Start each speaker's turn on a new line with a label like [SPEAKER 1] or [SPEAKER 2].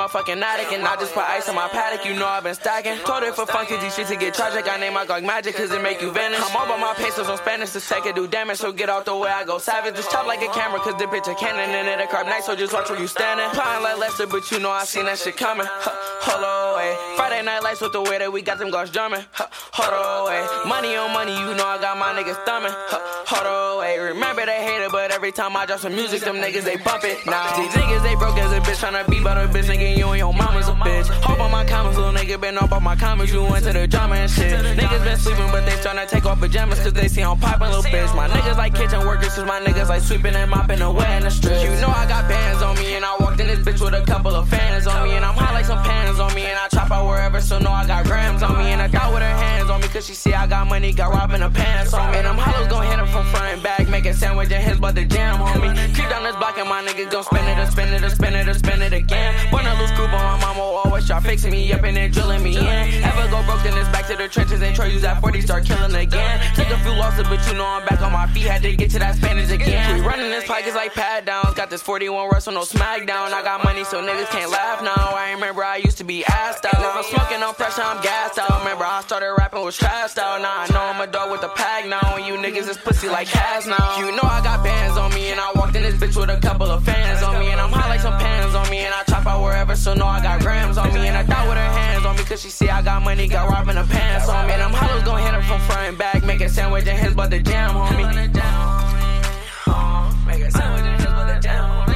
[SPEAKER 1] motherfucking addict. And I just put ice on my paddock, you know I've been stacking. Told it for fun cause these shit to get tragic. I name my Glock Magic cause it make you vanish. I'm all about my pesos on Spanish, this tech it do damage. So get out the way, I go savage. Just chop like a camera cause the bitch a cannon. And it'll crap nice, so just watch where you standing. Plotting like Lester, but you know I seen that shit coming. Hold away. Friday night lights with the way that we got them guards drumming. Hold away. Money on money, you know I got my niggas thumbing. Hold away. Remember they hate it, but every time I drop some music, them niggas they bump it. Nah, these niggas they broke as a bitch, tryna be about a bitch, nigga, you and your mama's a bitch. Hope on my comments, little nigga been up on my comments, you went to the drama and shit. Niggas been sleeping, but they tryna take off pajamas, cause they see I'm poppin', little bitch. My niggas like kitchen workers, cause my niggas like sweeping and mopping away in the streets. You know I got bands on me, and I walked in this bitch with a couple of fans on me, and I'm hot like some pans on me, and I chop out wherever, so know I got grams on me, and I got with her hands on me, cause she see I got money, got robbing her pants on me, and I'm hollows gon' hit her from front and back, make a sandwich and his but the jam on me. Creep down this block and my niggas gon' spin it, spin it, spin it, spin it again. When I lose group on my mama, always try fixing me up and then drilling me in. Ever go broke, then it's back to the trenches and try use that 40, start killing again. Took a few losses, but you know I'm back on my feet, had to get to that Spanish again. We running this pockets like pad downs, got this 41 Russell, no smackdown. I got money, so niggas can't laugh now. I remember I used to be assed out. If I'm smoking on pressure, I'm gassed out. Remember I started rapping, was trashed out. Now I know I'm a dog with a pack now, and you niggas is pussy like cats now. You know I got bands on me, and I walked in this bitch with a couple of fans on me, and I'm hot like some pans on me, and I chop out wherever, so know I got grams on me, and I thought with her hands on me, cause she see I got money, got robbing her pants on me, and I'm hollows gon' hit her from front and back, make a sandwich and his but the jam on me. Make a sandwich and his but the jam on me.